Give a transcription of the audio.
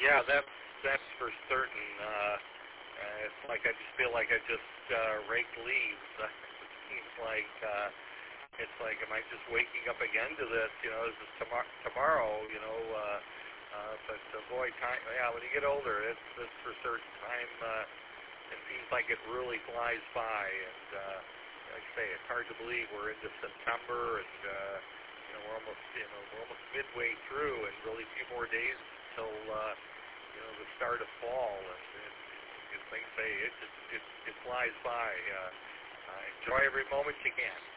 Yeah, that's for certain. It's like I just feel like I just raked leaves. It seems like it's like, am I just waking up again to this? You know, this is tomorrow. You know, but boy, time. Yeah, when you get older, it's for certain. Time. It seems like it really flies by, and like I say, it's hard to believe we're into September, and we're almost midway through, and really a few more days until the start of fall, and like I say, it flies by. Enjoy every moment you can.